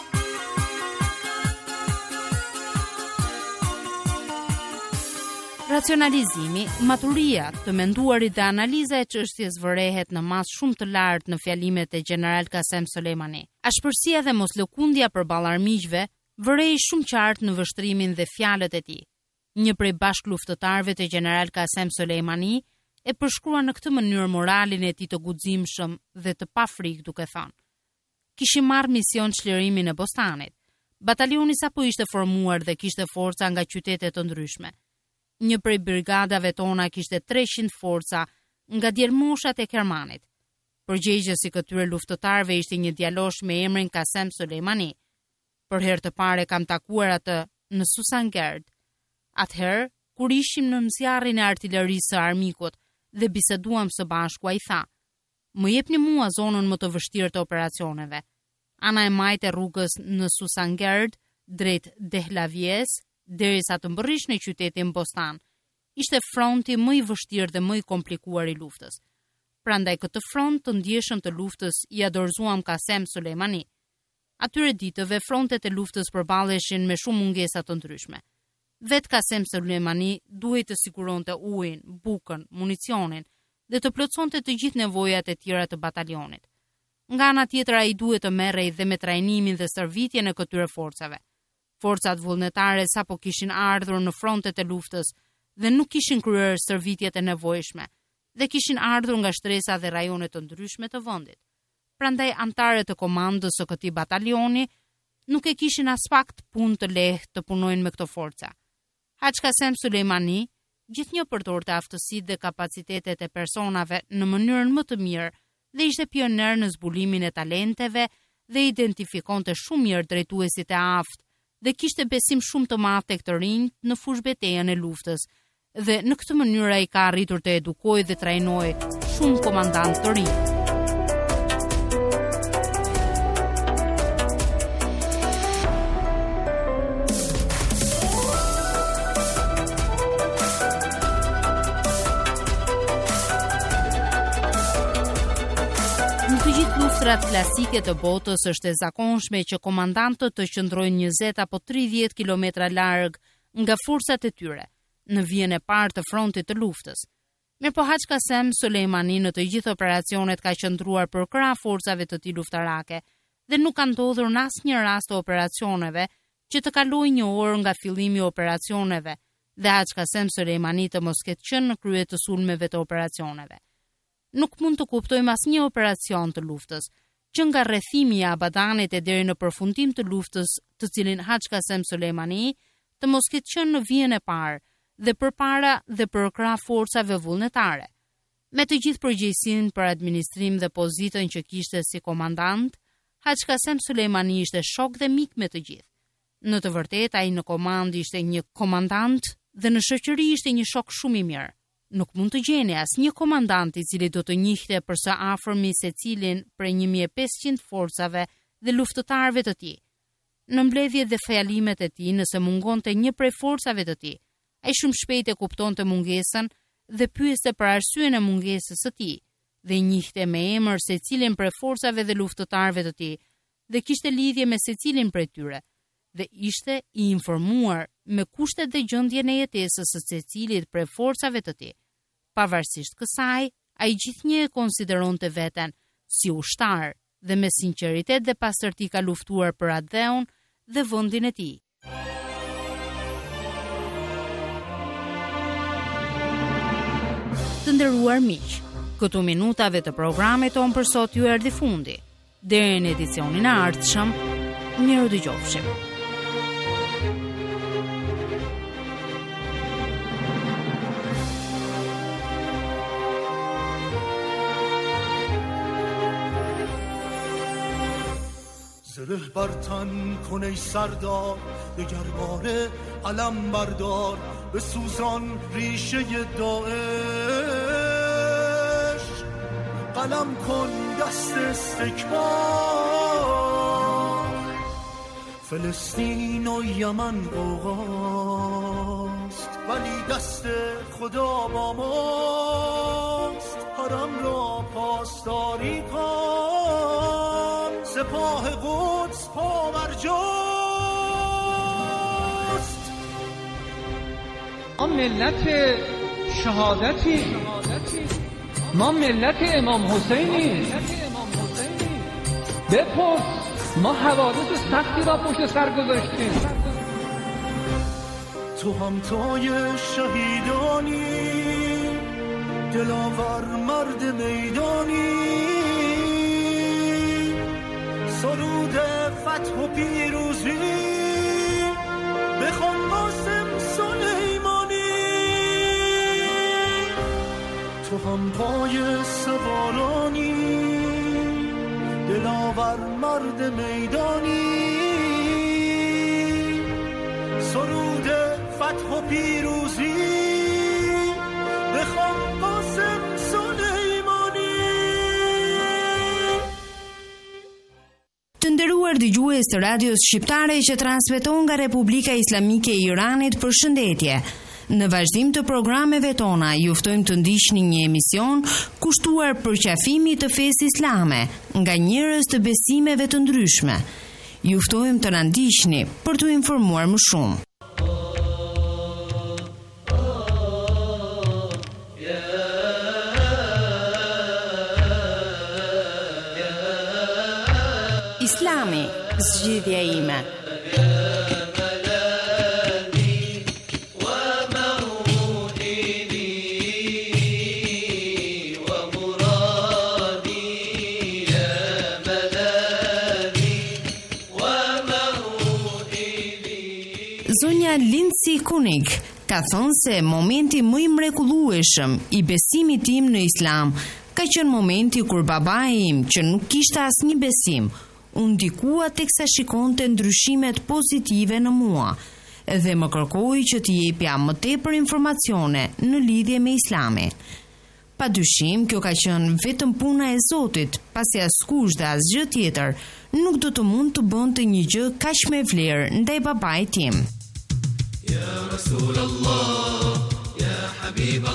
Racionalizimi, maturia, të menduarit dhe analiza e çështjes vërehet në masë shumë të lartë në fjalimet e General Qasem Soleimani. Ashpërsia dhe moslëkundja përballë armiqve vërei shumë qartë në vështrimin dhe fjalët e tij. Një prej bashkëluftëtarëve të General Qasem Soleimani e përshkrua në këtë mënyrë moralin e tij të guximshëm dhe të pafrikë duke thënë: "Kishim marrë mision çlirimin e Bostanit. Batalioni sapo ishte formuar dhe kishte forca nga qytete të ndryshme. Një prej brigadave tona kishte 300 forca nga djelmoshat e Kermanit. Përgjegjës i këtyre luftëtarëve ishte një djalosh me emrin Qasem Soleimani. Për herë të parë kam takuar atë në Susangerd. Atëherë, kur ishim në zjarrin e artillerisë së armikut dhe biseduam së bashku, ai tha: "Më jepni mua zonën më të vështirë të operacioneve. Ana e majtë e rrugës në Susangerd drejt Dehlavies, derisa të mbërrish në qytetin Bostan, ishte fronti më i vështirë dhe më i komplikuar i luftës. Prandaj këtë front të ndjeshëm të luftës ia dorëzuam Qasem Soleimani. Atyre ditëve frontet e luftës përballeshin me shumë mungesa të ndryshme. Vetë Qasem Soleimani duhej të siguronte ujin, bukën, municionin dhe të plotësonte të gjithë nevojat e tjera të batalionit. Nga ana tjetër ai duhet të merrej dhe me trajnimin dhe stërvitjen e këtyre forcave. Forcat vullnetare sapo kishin ardhur në frontet e luftës dhe nuk kishin kryer stërvitjet e nevojshme dhe kishin ardhur nga shtresa dhe rajone të ndryshme të vendit. Prandaj antarët e komandës së këtij batalioni nuk e kishin as pak punë të lehtë të punojnë me këto forca. Hax Qasem Soleimani gjithnjë përdorte aftësitë dhe kapacitetet e personave në mënyrën më të mirë dhe ishte pioner në zbulimin e talenteve dhe identifikonte shumë mirë drejtuesit e aftë dhe kishte besim shumë të madh tek të rinjt në fushbetejën e luftës dhe në këtë mënyrë ai ka arritur të edukojë dhe trajnojë shumë komandantë të rinj. luftrat klasike të botës është e zakonshme që komandantët të qëndrojnë 20 apo 30 kilometra larg nga forcat e tyre në vijën e parë të frontit të luftës. Mirpo Haj Qasem Sulejmani në të gjithë operacionet ka qëndruar për krah forcave të tij luftarake dhe nuk ka ndodhur në asnjë rast të operacioneve që të kalojë një orë nga fillimi i operacioneve dhe Haj Qasem Sulejmani të mos ketë qenë në krye të sulmeve të operacioneve. Nuk mund të kuptojmë asnjë operacion të luftës që nga rrethimi i Abadanit e deri në përfundim të luftës, të cilin Haj Qasem Sulejmani të mos ketë qenë në vijën e parë dhe përpara dhe për krah forcave vullnetare. Me të gjithë përgjegjësinë për administrim dhe pozitën që kishte si komandant, Haj Qasem Sulejmani ishte shok dhe mik me të gjithë. Në të vërtetë ai në komandë ishte një komandant dhe në shoqëri ishte një shok shumë i mirë. Nuk mund të gjeni asnjë komandant i cili do të njihte për së afërmi secilin prej 1500 forcave dhe luftëtarëve të tij. Në mbledhjet dhe fjalimet e tij, nëse mungonte një prej forcave të tij, ai shumë shpejt e kuptonte mungesën dhe pyeste për arsyeën e mungesës së tij, dhe njihte me emër secilin prej forcave dhe luftëtarëve të tij, dhe kishte lidhje me secilin prej tyre, dhe ishte i informuar me kushtet dhe gjendjen e jetesës së secilit prej forcave të tij. Pavarësisht kësaj, ai gjithnjë e konsideronte veten si ushtar dhe me sinqeritet dhe pastërti ka luftuar për atë dheun dhe vendin e tij. Të nderuar miq, këtu minutave të programit ton për sot ju erdhi fundi. Deri në edicionin e ardhshëm, miru dëgjofshim. زره بر تن کن ای سردار دگرباره علم بردار به سوزان ریشه داعش قلم کن دست استکبار فلسطین و یمن غوغاست ولی دست خدا با ماست حرم را پاسداری کن سپاه قدس پاورجاست ما ملت شهادتی ما ملت امام حسینی بپرس ما حوادث سختی را پشت سر گذاشتیم تو همتای شهیدانی دلاور مرد میدانی سرود فتح و پیروزی بخوان قاسم سلیمانی تو هم پای سوارانی دلاور مرد میدانی سرود فتح و پیروزی بخوان قاسم Të nderuar dëgjues të radios shqiptare që transmeton nga Republika Islamike e Iranit, përshëndetje. Në vazhdim të programeve tona, ju ftojmë të ndiqni një emision kushtuar përqafimit të fesë islame nga njerëz të besimeve të ndryshme. Ju ftojmë të na ndiqni për t'u informuar më shumë. Islami, zgjidhja ime. Zonja Lindsay Kunik ka thënë se momenti më i mrekullueshëm i besimit tim në Islam ka qenë momenti kur babai im, që nuk kishte asnjë besim, u ndikua teksa shikonte ndryshimet pozitive në mua dhe më kërkoi që t'i jepja më tepër informacione në lidhje me Islamin. Padyshim, kjo ka qenë vetëm puna e Zotit, pasi askush dhe asgjë tjetër nuk do të mund të bënte një gjë kaq me vlerë ndaj babait tim. Ya Rasulallah, ya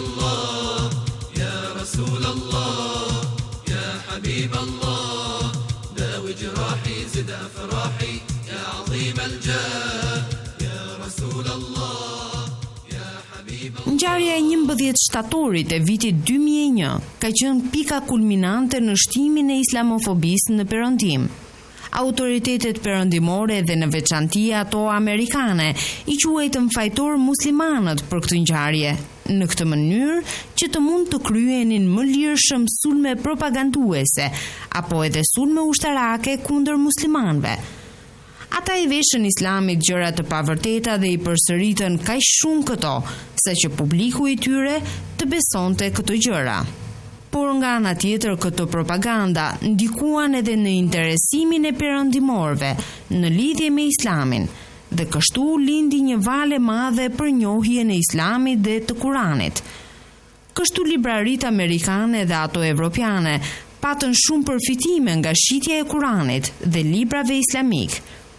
Habiballah, ya Rasulallah, ya Habiballah. أفراحي يا عظيم الجاه يا رسول الله يا حبيب الله. Ngjarja e 11 shtatorit e vitit 2001 ka qenë pika kulminante në shtimin e islamofobisë në Perëndim. Autoritetet perëndimore dhe në veçanti ato amerikane i quajtën fajtor muslimanët për këtë ngjarje, në këtë mënyrë që të mund të kryenin më lirshëm sulme propaganduese apo edhe sulme ushtarake kundër muslimanëve. Ata i veshën islamit gjëra të pavërteta dhe i përsëritën kaq shumë këto, saqë publiku i tyre të besonte këto gjëra. Por nga ana tjetër këto propaganda ndikuan edhe në interesimin e perëndimorëve në lidhje me islamin, dhe kështu lindi një valë e madhe për njohjen e islamit dhe të Kuranit. Kështu libraritë amerikane dhe ato evropiane patën shumë përfitime nga shitja e Kuranit dhe librave islamik.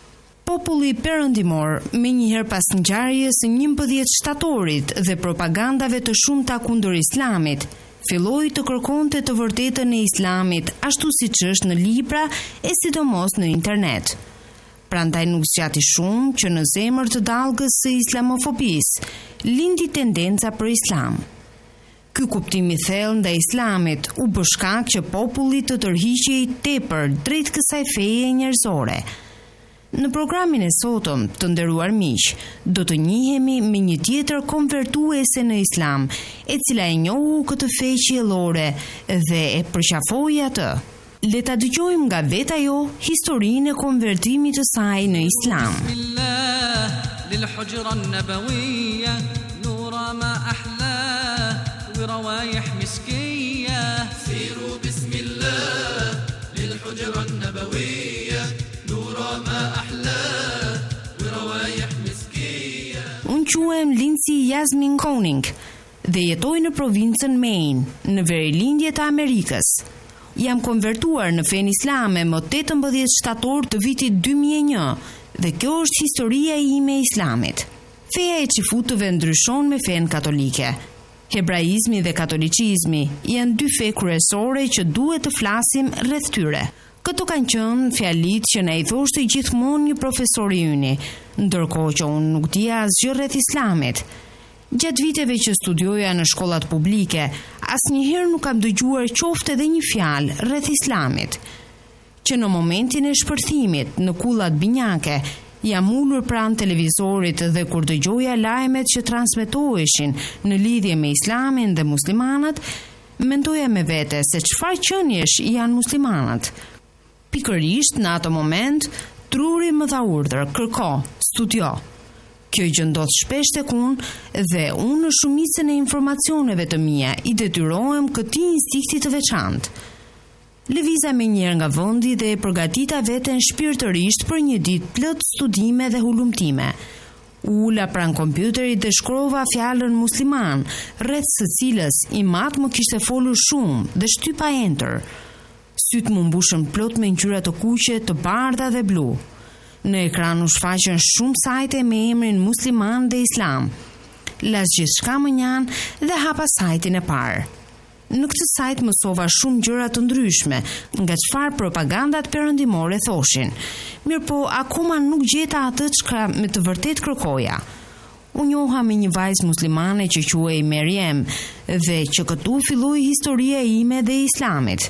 Populli perëndimor, menjëherë pas ngjarjes së 11 shtatorit dhe propagandave të shumta kundër islamit, filloi të kërkonte të vërtetën e islamit ashtu siç është në libra e sidomos në internet. Prandaj nuk zgjati shumë që në zemër të dallgës së islamofobisë lindi tendenca për islam. Ky kuptim i thellë ndaj islamit u bë shkak që populli të tërhiqej tepër drejt kësaj feje njerëzore. Në programin e sotëm, të nderuar miq, do të njihemi me një tjetër konvertuese në islam, e cila e njohu këtë fe qiellore dhe e përqafoi atë. Le ta dëgjojmë nga vetë ajo historinë e konvertimit të saj në islam. Bismillah lil hujra an-nabawiyya nura ma ahla wa rawaih miskiyya siru bismillah lil hujra an-nabawiyya nura ma ahla wa rawaih miskiyya. Unë quhem Lindsay Yasmin Koning dhe jetoj në provincën Maine, në verilindje të Amerikës. Jam konvertuar në fen islame më 18 shtator të vitit 2001 dhe kjo është historia ime e islamit. Feja e çifutëve ndryshon me fen katolike. Hebraizmi dhe katolicizmi janë dy fe kryesore që duhet të flasim rreth tyre. Këto kanë qenë fjalit që na i thoshte gjithmonë një profesor i yni, ndërkohë që unë nuk dija asgjë rreth islamit. Gjatë viteve që studioja në shkollat publike, asnjëherë nuk kam dëgjuar qoftë edhe një fjalë rreth islamit. Që në momentin e shpërthimit në kullat binjake, jam ulur pranë televizorit dhe kur dëgjoja lajmet që transmetoheshin në lidhje me islamin dhe muslimanët, mendoja me vete se çfarë qeniesh janë muslimanët. Pikërisht në atë moment, truri më dha urdhër, kërko, studio. Kjo gjë ndodh shpesh tek unë dhe unë në shumicën e informacioneve të mia i detyrohem këtij instinkti të veçantë. Lëviza menjëherë nga vendi dhe e përgatita veten shpirtërisht për një ditë plot studime dhe hulumtime. Ula pranë kompjuterit dhe shkrova fjalën musliman, rreth së cilës i mat më kishte folur shumë dhe shtypa enter. Sytë më mbushën plot me ngjyra të kuqe, të bardha dhe blu. Në ekran u shfaqën shumë sajte me emrin musliman dhe islam. Las gjithçka më njanë dhe hapa sajtin e parë. Në këtë sajt mësova shumë gjëra të ndryshme, nga çfarë propagandat perëndimore thoshin. Mirëpo akoma nuk gjeta atë çka me të vërtet kërkoja. U njoha me një vajzë muslimane që quhej Meriem dhe që këtu filloi historia ime dhe e islamit.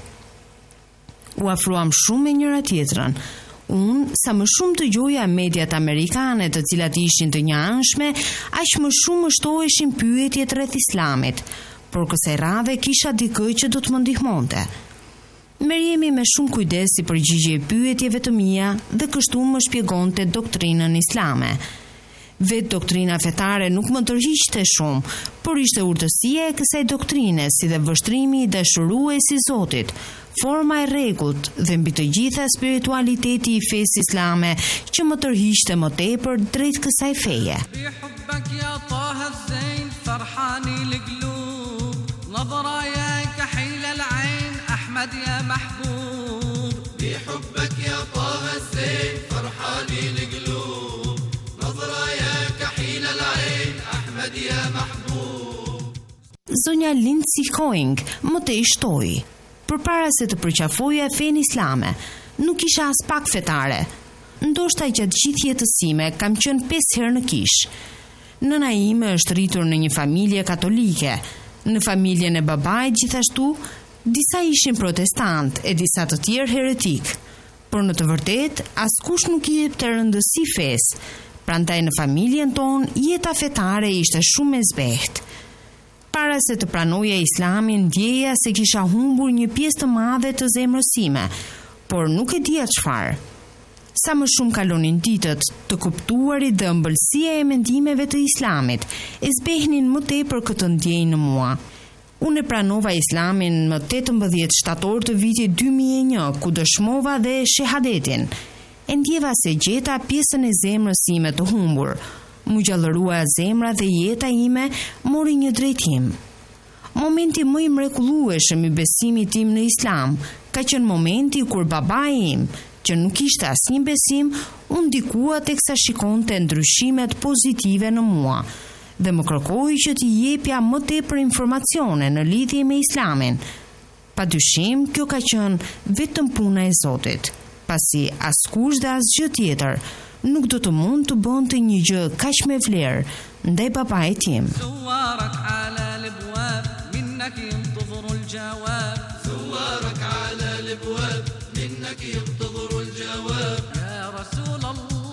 U afruam shumë me njëra tjetrën. Unë, sa më shumë të gjoja mediat amerikane të cilat ishin të njëanshme, aq më shumë më shtoheshin pyetjet rreth islamit, por kësaj radhe kisha dikë që do të më ndihmonte. Meriemi me shumë kujdes i përgjigjej pyetjeve të mia dhe kështu më shpjegonte doktrinën islame. Vetë doktrina fetare nuk më tërhiqte shumë, por ishte urtësia e kësaj doktrine si dhe vështrimi i dashuruesi i Zotit, forma e rregullt dhe mbi të gjitha spiritualiteti i fesë islame që më tërhiqte më tepër drejt kësaj feje. Zonja Lindsay Koning më të ishtoi. Përpara se të përqafoja fen islame, nuk isha as pak fetare, ndoshta gjatë gjithë jetës time kam qenë 5 herë në Kish. Nëna ime është rritur në një familje katolike. Në familjen e babait gjithashtu, disa ishin protestant e disa të tjerë heretik. Por në të vërtetë, askush nuk i jepte rëndësi fesë. Prandaj në familjen tonë jeta fetare ishte shumë e zbehtë. Para se të pranoja Islamin, ndjeja se kisha humbur një pjesë të madhe të zemrës time, por nuk e dija çfarë. Sa më shumë kalonin ditët, të kuptuarit dhe ëmbëlsia e mendimeve të Islamit e zbehnin më tepër këtë ndjenjë në mua. Unë e pranova Islamin më 18 shtator të vitit 2001, ku dëshmova dhe shehadetin. E ndjeva se gjeta pjesën e zemrës time të humbur. Mu gjallërua zemra dhe jeta ime mori një drejtim. Momenti më i mrekullueshëm i besimit tim në Islam ka qenë momenti kur babai im, që nuk ishte asnjë besim, u ndikua teksa shikonte ndryshimet pozitive në mua dhe më kërkoi që t'i jepja më tepër informacione në lidhje me Islamin. Padyshim, kjo ka qenë vetëm puna e Zotit, pasi askush dhe asgjë tjetër nuk do të mund të bënte një gjë kaq me vlerë ndaj babait tim. زوارك على الابواب منك ينتظر الجواب زوارك على الابواب منك ينتظر الجواب يا رسول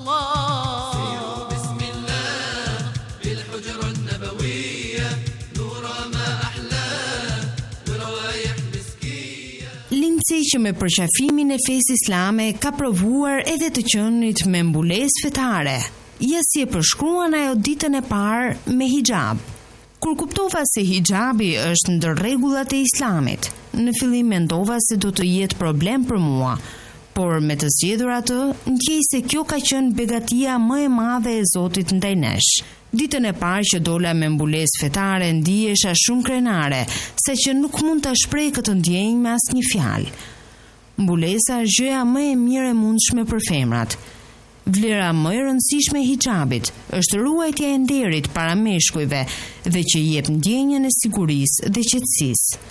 الله سيروا بسم الله بالحجرة النبوية نورا ما أحلاه وروايح مسكية. Lindsay që me përqafimin e fesë islame ka provuar edhe të qenit me mbulesë fetare. Ja si e përshkruan ajo ditën e parë me hijab. Kur kuptova se hijabi është ndër rregullat e Islamit, në fillim mendova se do të jetë problem për mua, por me të zgjedhur atë, ndjej se kjo ka qenë begatia më e madhe e Zotit ndaj nesh. Ditën e parë që dola me mbulesë fetare ndihesha shumë krenare, saqë nuk mund ta shpreh këtë ndjenjë me asnjë fjalë. Mbulesa është gjëja më e mirë e mundshme për femrat. Vlera më e rëndësishme e hijabit është ruajtja e nderit para meshkujve dhe që jep ndjenjën e sigurisë dhe qetësisë.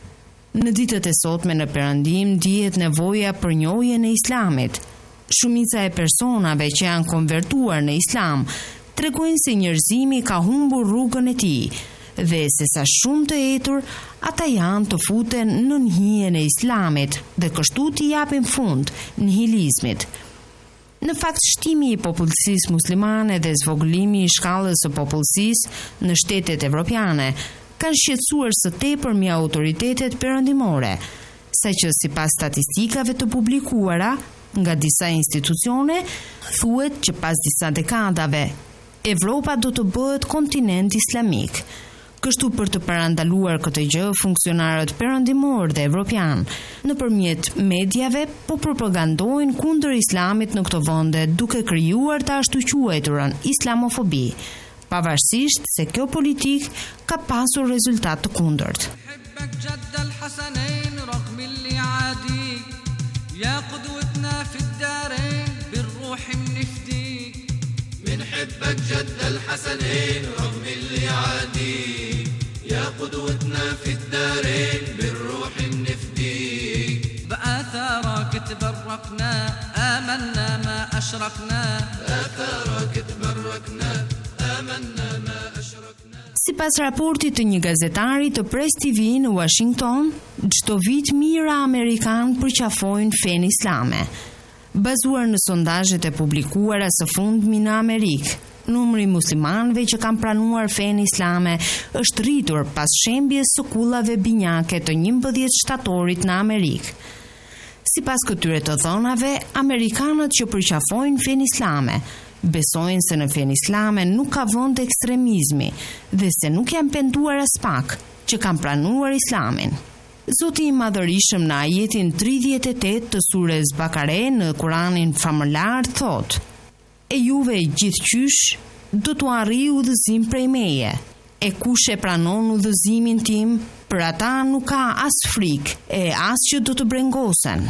Në ditët e sotme në Perëndim dihet nevoja për njohjen e Islamit. Shumica e personave që janë konvertuar në Islam tregojnë se njerëzimi ka humbur rrugën e tij dhe se sa shumë të etur ata janë të futen në hijen e Islamit dhe kështu t'i japin fund nihilizmit. Në fakt, shtimi i popullsisë muslimane dhe zvogëlimi i shkallës së popullsisë në shtetet evropiane kanë shqetësuar së tepërmi autoritetet perëndimore, saqë sipas statistikave të publikuara nga disa institucione, thuhet që pas disa dekadave Evropa do të bëhet kontinent islamik. Kështu për të parandaluar këtë gjë, funksionarët perëndimor dhe evropian nëpërmjet mediave po propagandojnë kundër Islamit në këto vende, duke krijuar të ashtu quajturën islamofobi, pavarësisht se kjo politik ka pasur rezultat të kundërt. بنحبك جد الحسنين رغم اللي عاديك يا قدوتنا في الدارين بالروح بنفديك بآثارك تبركنا آمنا ما أشركنا بآثارك تبركنا آمنا ما أشركنا. Sipas raportit të një gazetari të Press TV në Washington, çdo vit mijëra amerikan përqafojnë fenë islame. Bazuar në sondazhet e publikuara së fundmi në Amerikë, numri muslimanëve që kanë pranuar fenë islame është rritur pas shembjes së kullave binjake të 11 shtatorit në Amerikë. Sipas këtyre të dhënave, amerikanët që përqafojnë fenë islame besojnë se në fenë islame nuk ka vend ekstremizmi dhe se nuk janë penduar as pak që kanë pranuar islamin. Zoti i Madhërisëm në ajetin 38 të surës Bakare në Kuranin famëlar thot: E juve gjithqysh do t'u arrijë udhëzim prej meje. E kush e pranon udhëzimin tim, për ata nuk ka as frikë e as që do të brengosen.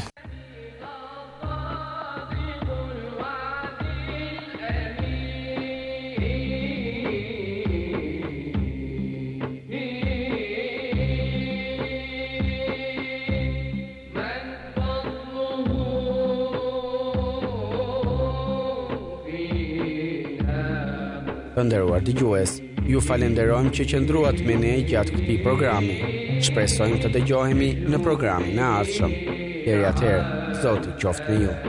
Të nderuar dëgjues, ju falenderojmë që qëndruat me ne gjatë këtij programi. Shpresojmë të dëgjohemi në programin e ardhshëm. Deri atëherë, Zoti qoftë me ju.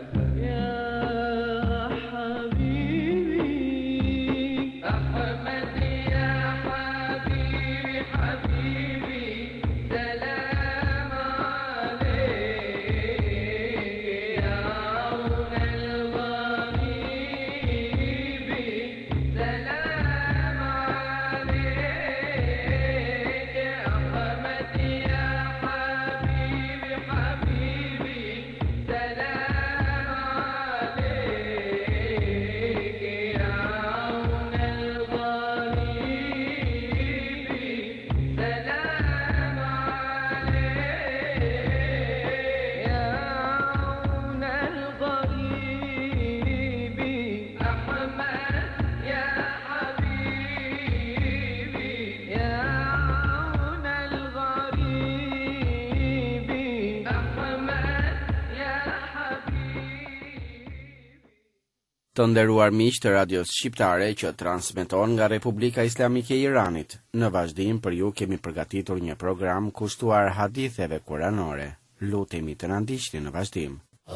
Të nderuar miq të radios shqiptare që transmeton nga Republika Islamike e Iranit, në vazhdim për ju kemi përgatitur një program kushtuar haditheve kuranore. Lutemi të na ndiqni në vazhdim.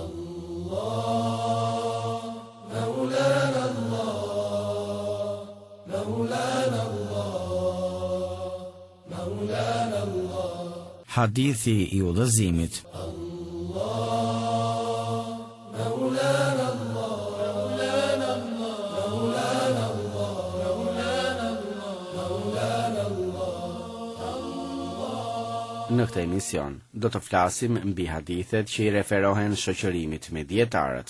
Hadithi i udhëzimit. Në këtë emision, do të flasim mbi hadithet që i referohen shoqërimit me dietarët.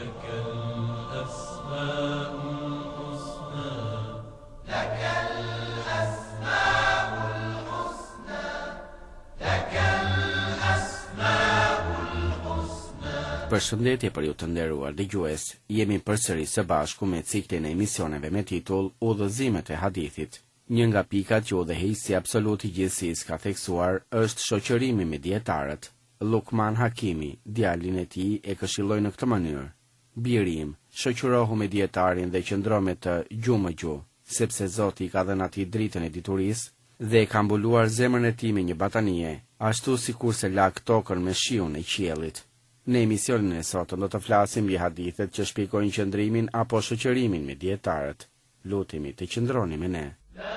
Përshëndetje për ju të nderuar dëgjues, jemi përsëri së bashku me ciklin e emisioneve me titull Udhëzimet e hadithit. Një nga pikat që udhëheqësi absolut i gjithësisë ka theksuar është shoqërimi me dietarët. Lukman Hakimi, djalin e tij, e këshilloi në këtë mënyrë: "Biri im, shoqërohu me dietarin dhe qëndro me të gjuhë me gjuhë, sepse Zoti i ka dhënë atij dritën e diturisë dhe e ka mbuluar zemrën e tij me një batanie, ashtu sikurse lak tokën me shiun e qiellit." Në emisionin e sotëm do të flasim mbi hadithet që shpjegojnë qëndrimin apo shoqërimin me dietarët. Lutemi të qëndroni me ne.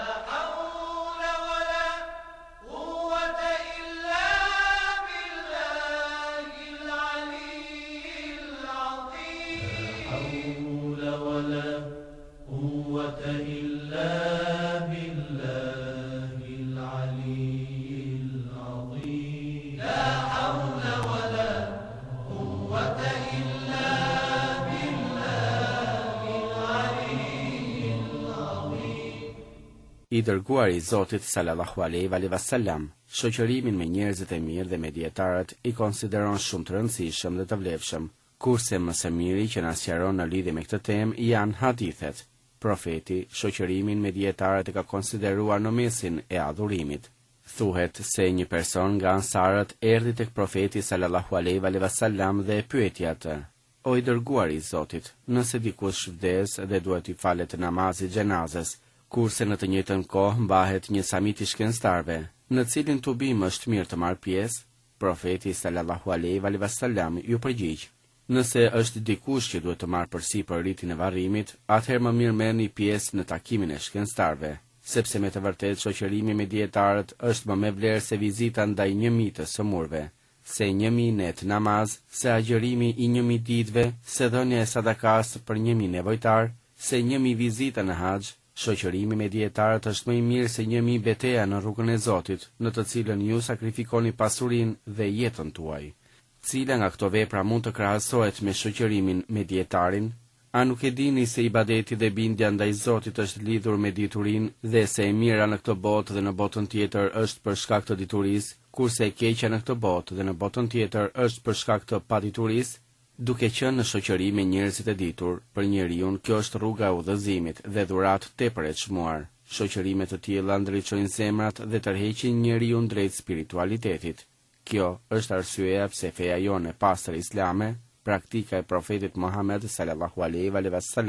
I dërguar i Zotit sallallahu alaihi wasallam, shoqërimin me njerëzit e mirë dhe me dietarët i konsideron shumë të rëndësishëm dhe të vlefshëm, kurse më së miri që na sqaron në lidhje me këtë temë janë hadithet. Profeti shoqërimin me dietarët e ka konsideruar në mesin e adhurimit. Thuhet se një person nga ansarët erdhi tek profeti sallallahu alaihi wasallam dhe e pyeti atë: "O i dërguar i Zotit, nëse dikush vdes dhe duhet i falet namazi xhenazës, kurse në të njëjtën kohë mbahet një samit i shkencëtarëve, në cilin tubim është mirë të marrë pjesë?" Profeti sallallahu alaihi wasallam ju përgjigj: "Nëse është dikush që duhet të marrë përsipër ritin e varrimit, atëherë më mirë merrni pjesë në takimin e shkencëtarëve, sepse me të vërtetë shoqërimi me dietarët është më me vlerë se vizita ndaj 1000 të sëmurve, se 1000 net namaz, se agjërimi i 1000 ditëve, se dhënia e sadakas për 1000 nevojtar, se 1000 vizita në haxh. Shoqërimi me dietarët është më i mirë se 1000 betejë në rrugën e Zotit, në të cilën ju sakrifikoni pasurinë dhe jetën tuaj. Cila nga këto vepra mund të krahasohet me shoqërimin me dietarin? A nuk e dini se ibadeti dhe bindja ndaj Zotit është lidhur me diturinë dhe se e mira në këtë botë dhe në botën tjetër është për shkak të diturisë, kurse e keqja në këtë botë dhe në botën tjetër është për shkak të paditurisë? Duke qenë në shoqëri me njerëzit e ditur, për njeriu kjo është rruga e udhëzimit dhe dhuratë tepër e çmuar. Shoqërime të tilla ndriçojnë zemrat dhe tërheqin njeriu drejt spiritualitetit. Kjo është arsyeja pse feja jonë e pastër islame, praktika e profetit Muhammed sallallahu alaihi wasallam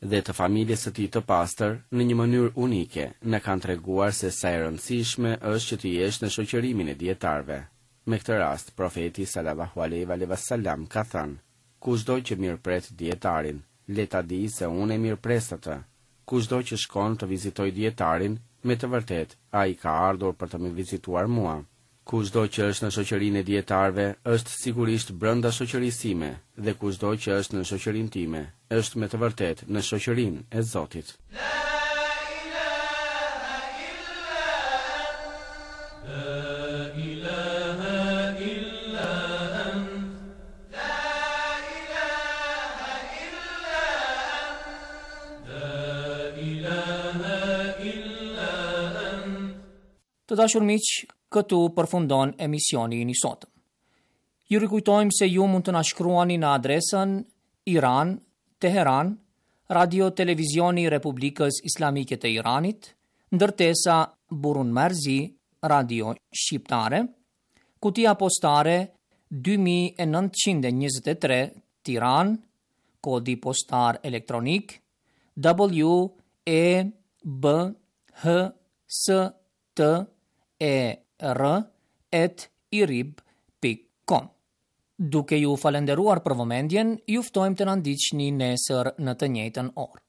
dhe të familjes së tij të pastër në një mënyrë unike na kanë treguar se sa e rëndësishme është që të jesh në shoqërimin e dietarëve. Me këtë rast, profeti sallallahu alaihi wasallam ka thënë: kushdo që mirëpret dietarin, le ta di se unë e mirëpres atë. Kushdo që shkon të vizitoj dietarin, me të vërtet, ai ka ardhur për të më vizituar mua. Kushdo që është në shoqërinë e dietarëve, është sigurisht brenda shoqërisë time, dhe kushdo që është në shoqërinë time, është me të vërtet në shoqërinë e Zotit. Të dashur miq, këtu përfundon emisioni i sotëm. Ju rikujtojmë se ju mund të na shkruani në adresën Iran, Teheran, Radio Televizioni Republikës Islamike të Iranit, ndërtesa Burun Merzi, Radio Shqiptare, kutia postare 2923 Tiran, kodi postar elektronik WEBHSTER@irib.com. Duke ju falenderuar për vëmendjen, ju ftojmë të na ndiqni nesër në të njëjtën orë.